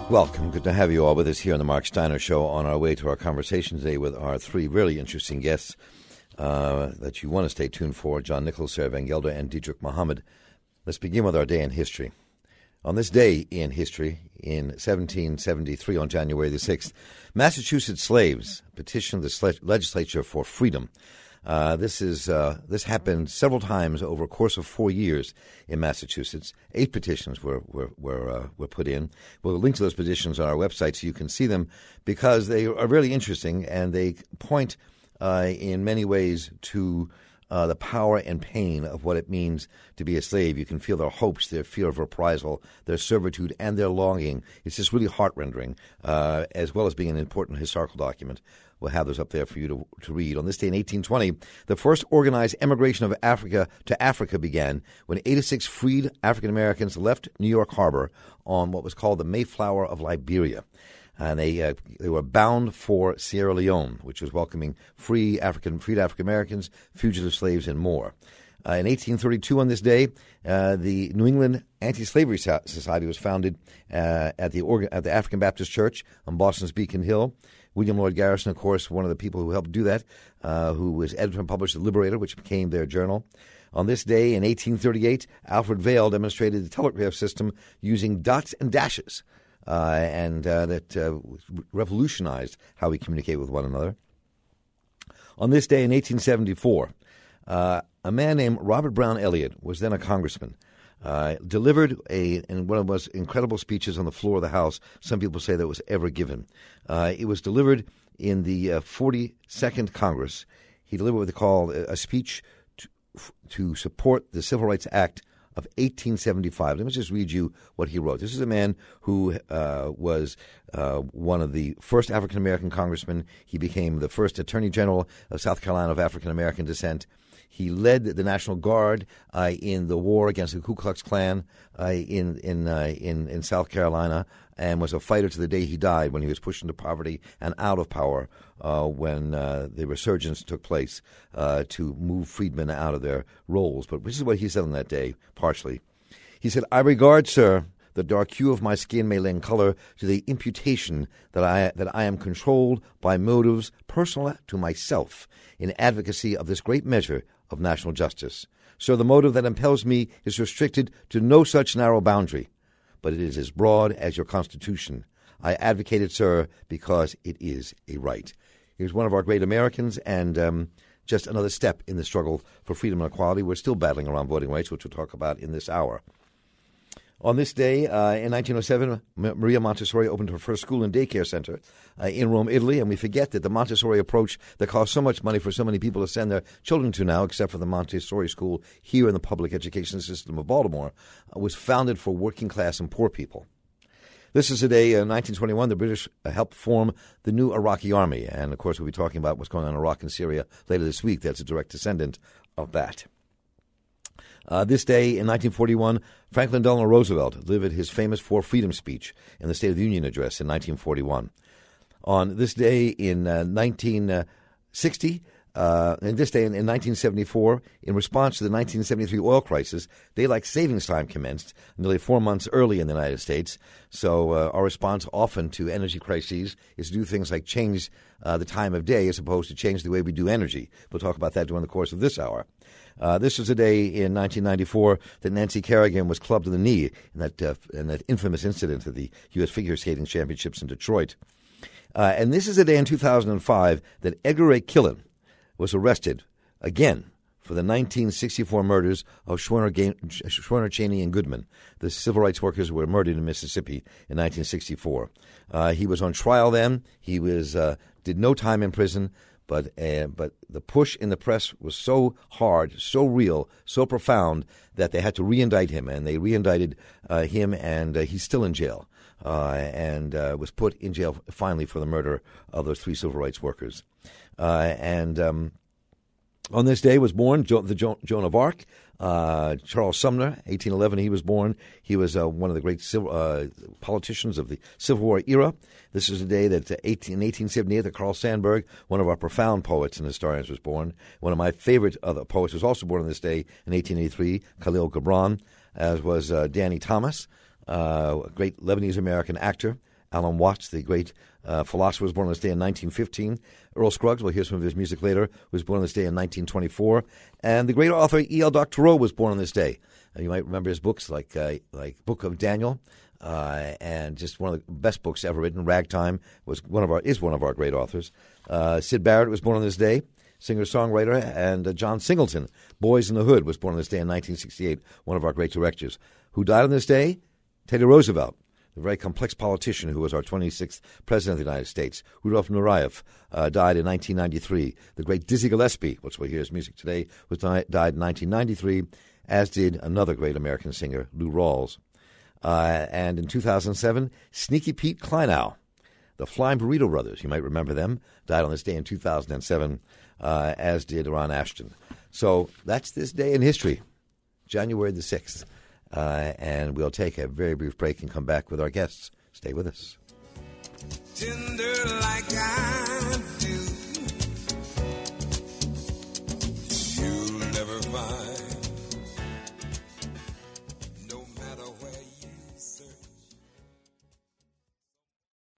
Welcome. Good to have you all with us here on the Mark Steiner Show on our way to our conversation today with our three really interesting guests that you want to stay tuned for, John Nichols, Sarah Van Gelder, and Diedrich Mohammed. Let's begin with our day in history. On this day in history, in 1773, on January the 6th, Massachusetts slaves petitioned the legislature for freedom. This happened several times over a course of 4 years in Massachusetts. 8 petitions were put in. We'll link to those petitions on our website so you can see them because they are really interesting and they point in many ways to the power and pain of what it means to be a slave. You can feel their hopes, their fear of reprisal, their servitude, and their longing. It's just really heart-rending, as well as being an important historical document. We'll have those up there for you to read. On this day in 1820, the first organized emigration of Africa to Africa began when 86 freed African Americans left New York Harbor on what was called the Mayflower of Liberia. And they were bound for Sierra Leone, which was welcoming freed African Americans, fugitive slaves, and more. In 1832, on this day, the New England Anti-Slavery Society was founded at the African Baptist Church on Boston's Beacon Hill. William Lloyd Garrison, of course, one of the people who helped do that, who was editor and published The Liberator, which became their journal. On this day, in 1838, Alfred Vail demonstrated the telegraph system using dots and dashes, and that revolutionized how we communicate with one another. On this day, in 1874, a man named Robert Brown Elliott was then a congressman. Delivered in one of the most incredible speeches on the floor of the House. Some people say that was ever given. It was delivered in the 42nd Congress. He delivered what they call a speech to support the Civil Rights Act of 1875. Let me just read you what he wrote. This is a man who was one of the first African-American congressmen. He became the first Attorney General of South Carolina of African-American descent. He led the National Guard in the war against the Ku Klux Klan in South Carolina, and was a fighter to the day he died when he was pushed into poverty and out of power when the resurgence took place to move freedmen out of their roles. But this is what he said on that day, partially. He said, "I regard, sir, the dark hue of my skin may lend color to the imputation that I am controlled by motives personal to myself in advocacy of this great measure of national justice. So the motive that impels me is restricted to no such narrow boundary, but it is as broad as your Constitution. I advocate it, sir, because it is a right." He was one of our great Americans and just another step in the struggle for freedom and equality. We're still battling around voting rights, which we'll talk about in this hour. On this day, in 1907, Maria Montessori opened her first school and daycare center in Rome, Italy, and we forget that the Montessori approach that costs so much money for so many people to send their children to now, except for the Montessori school here in the public education system of Baltimore, was founded for working class and poor people. This is the day, in 1921, the British helped form the new Iraqi army, and of course we'll be talking about what's going on in Iraq and Syria later this week. That's a direct descendant of that. This day in 1941, Franklin Delano Roosevelt delivered his famous For Freedom speech in the State of the Union address in 1941. On this day in 1960, and this day in 1974, in response to the 1973 oil crisis, daylight savings time commenced nearly 4 months early in the United States. So our response often to energy crises is to do things like change the time of day as opposed to change the way we do energy. We'll talk about that during the course of this hour. This was a day in 1994 that Nancy Kerrigan was clubbed in the knee in that infamous incident at the U.S. Figure Skating Championships in Detroit. And this is a day in 2005 that Edgar Ray Killen was arrested again for the 1964 murders of Schwerner, Cheney, and Goodman, the civil rights workers who were murdered in Mississippi in 1964. He was on trial then. He did no time in prison. But the push in the press was so hard, so real, so profound that they had to re-indict him, and they re-indicted him, and he's still in jail, and was put in jail finally for the murder of those 3 civil rights workers. On this day was born Joan of Arc, Charles Sumner, 1811 he was born. He was one of the great politicians of the Civil War era. This is the day that in 1878 that Carl Sandburg, one of our profound poets and historians, was born. One of my favorite other poets was also born on this day in 1883, Khalil Gibran, as was Danny Thomas, a great Lebanese-American actor. Alan Watts, the great philosopher, was born on this day in 1915. Earl Scruggs, we'll hear some of his music later, was born on this day in 1924. And the great author E.L. Doctorow was born on this day. You might remember his books like Book of Daniel, and just one of the best books ever written. Ragtime is one of our great authors. Syd Barrett was born on this day, singer-songwriter, and John Singleton, Boys in the Hood, was born on this day in 1968, one of our great directors. Who died on this day? Teddy Roosevelt, the very complex politician who was our 26th president of the United States. Rudolph Nureyev died in 1993. The great Dizzy Gillespie, which we'll hear his music today, died in 1993, as did another great American singer, Lou Rawls. And in 2007, Sneaky Pete Kleinow, the Flying Burrito Brothers, you might remember them, died on this day in 2007, as did Ron Ashton. So that's this day in history, January the 6th. And we'll take a very brief break and come back with our guests. Stay with us. Tender like